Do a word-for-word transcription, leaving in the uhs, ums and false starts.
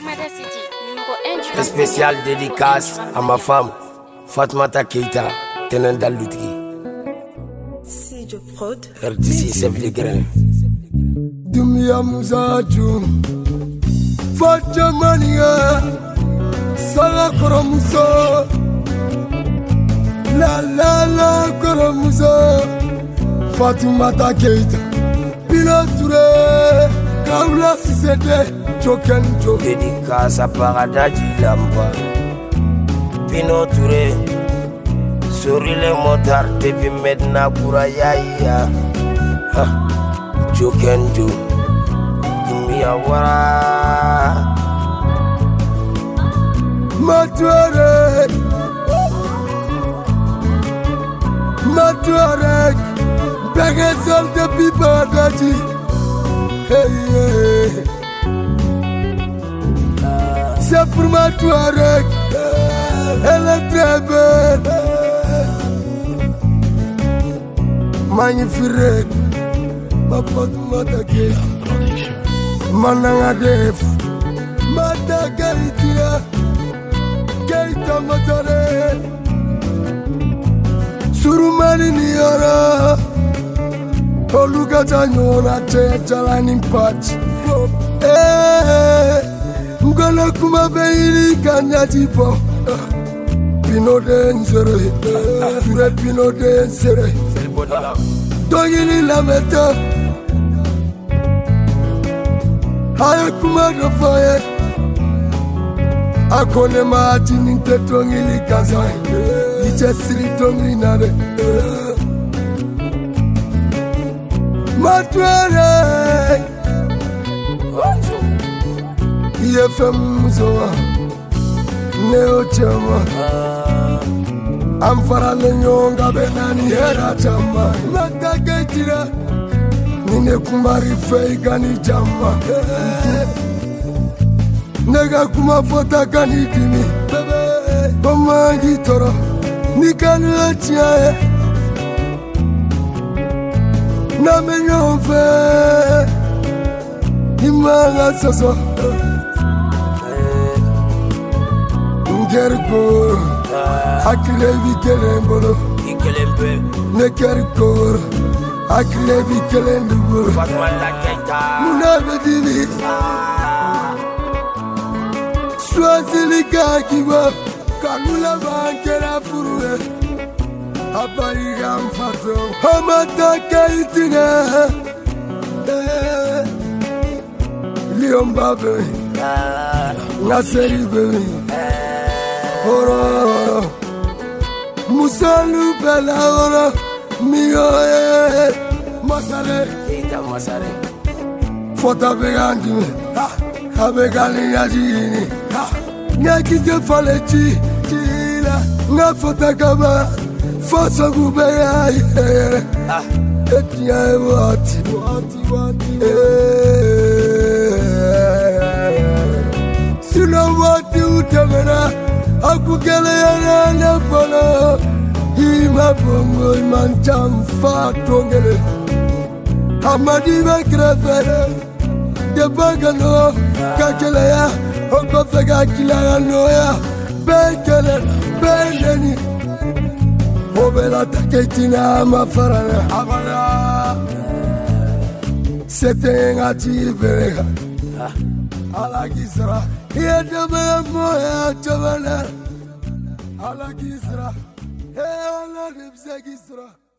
Un spécial dédicace à ma femme, Fatmata Keita, Tenenda Loutri. C'est de prod. R D C Sève les grains. Dumia Muzaju, Fatjamania, Sala Koromuso, La La La Koromuso, Fatoumata Keita, Pina Touré, Kaoula Sissete, Joken Jo. Dédicace à Paradadji Lamba, Pino Touré, Sori les motards depuis Medna Kourayaya, Joken Jo, Dumia Wara, Matuare, Matuare, Begesol de Pibadaji, hey, hey. C'est pour Matuare, elle est très belle, magnifique, ma Fatoumata Keita, Mananga Def, Mata Keita, Keita Matare, Surumani Niara, Oluga Tanyona Che Jalani Patch, eh, Mgana Kuma Beiri Kanyati Po, Pino Denzere, Sure Pino Denzere, Dogini Lameta, Haya Kuma Dofoye, Akone Maati Ninte Tongili Kazai, Ije Siri Tongili Nare, Matuare, I F M Zoa, Neo Chama, Amfara Lenyonga Benani Hera Chama, Mata Keitira, Nine Kumari Fei Gani Chama, Nega Kuma Fota Gani Dimi, Bomangi Toro, Nikanu Achiae, Namenyo Fe, Imanga Soso, Ngerko, Akilevi Kelembolo, Nekerko, Akilevi Kelembolo, Fatmata Keita, Munabe Divi, Swazili Kakiwa, Kanula Bankera Furue, Abarigam Fato, Hamata Kaitina, Leon Babe, Naseri Baby, Oro, Musalu Bella Oro, Mio, Masare, Keita Masare, Fota Begandi, Abegali Yajini, Nakite Falechi, Chila, Nafota Gaba, Fosa Gubea, Etia Wati, Wati, Wati, Sino Wati Utamena, Akugele Yana Polo, Ima Bongo, Mancham Fatongele, Hamadi Makrafere, the Bagano, Kakelea, Okofega Kilanoya, Bekele, Beneni, Obela Taketina, Mafarana, Avana, Setting at Iberega, Alagisra, Yedaba Moya, Javana, Alagisra, Hey, Alagisra.